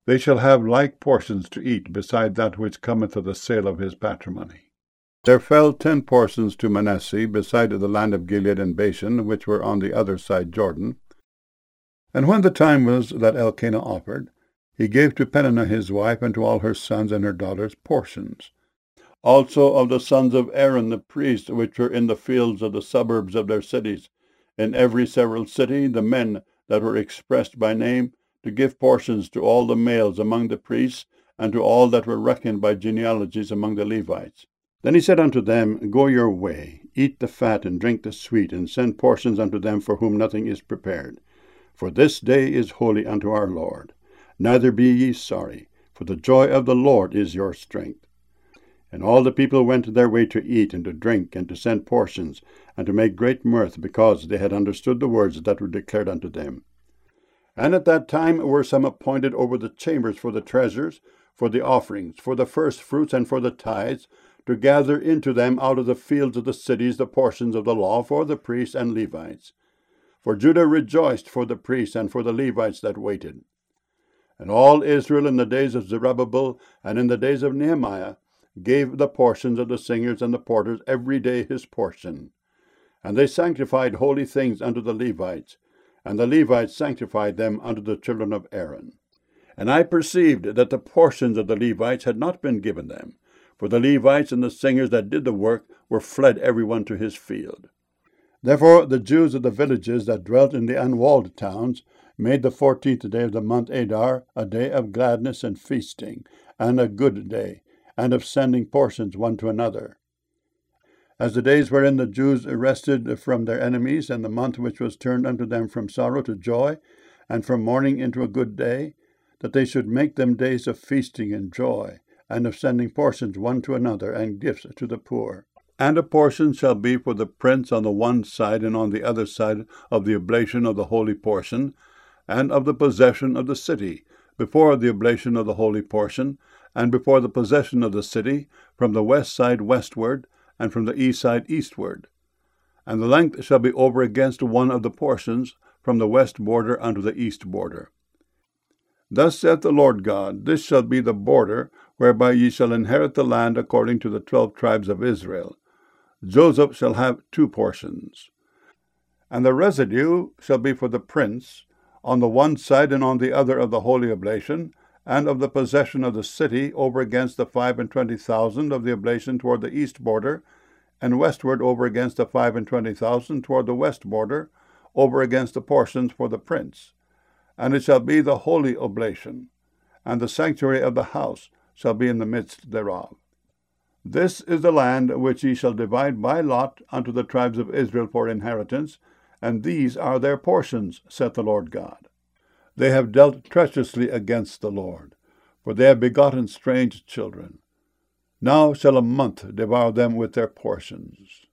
They shall have like portions to eat, beside that which cometh of the sale of his patrimony. There fell 10 portions to Manasseh, beside the land of Gilead and Bashan, which were on the other side Jordan. And when the time was that Elkanah offered, he gave to Peninnah his wife, and to all her sons and her daughters, portions. Also of the sons of Aaron the priest, which were in the fields of the suburbs of their cities, in every several city, the men that were expressed by name, to give portions to all the males among the priests, and to all that were reckoned by genealogies among the Levites. Then he said unto them, Go your way, eat the fat, and drink the sweet, and send portions unto them for whom nothing is prepared. For this day is holy unto our Lord. Neither be ye sorry, for the joy of the Lord is your strength. And all the people went their way to eat and to drink, and to send portions, and to make great mirth, because they had understood the words that were declared unto them. And at that time were some appointed over the chambers for the treasures, for the offerings, for the first fruits, and for the tithes, to gather into them out of the fields of the cities the portions of the law for the priests and Levites. For Judah rejoiced for the priests and for the Levites that waited. And all Israel in the days of Zerubbabel and in the days of Nehemiah gave the portions of the singers and the porters every day his portion. And they sanctified holy things unto the Levites, and the Levites sanctified them unto the children of Aaron. And I perceived that the portions of the Levites had not been given them, for the Levites and the singers that did the work were fled every one to his field. Therefore the Jews of the villages that dwelt in the unwalled towns made the 14th day of the month Adar a day of gladness and feasting, and a good day, and of sending portions one to another. As the days wherein the Jews rested from their enemies, and the month which was turned unto them from sorrow to joy, and from mourning into a good day, that they should make them days of feasting and joy, and of sending portions one to another, and gifts to the poor. And a portion shall be for the prince on the one side and on the other side of the oblation of the holy portion, and of the possession of the city, before the oblation of the holy portion, and before the possession of the city, from the west side westward, and from the east side eastward. And the length shall be over against one of the portions, from the west border unto the east border. Thus saith the Lord God, This shall be the border, whereby ye shall inherit the land according to the 12 tribes of Israel. Joseph shall have 2 portions. And the residue shall be for the prince, on the one side and on the other of the holy oblation, and of the possession of the city, over against the 25,000 of the oblation toward the east border, and westward over against the 25,000 toward the west border, over against the portions for the prince. And it shall be the holy oblation, and the sanctuary of the house shall be in the midst thereof. This is the land which ye shall divide by lot unto the tribes of Israel for inheritance, and these are their portions, saith the Lord God. They have dealt treacherously against the Lord, for they have begotten strange children. Now shall a month devour them with their portions.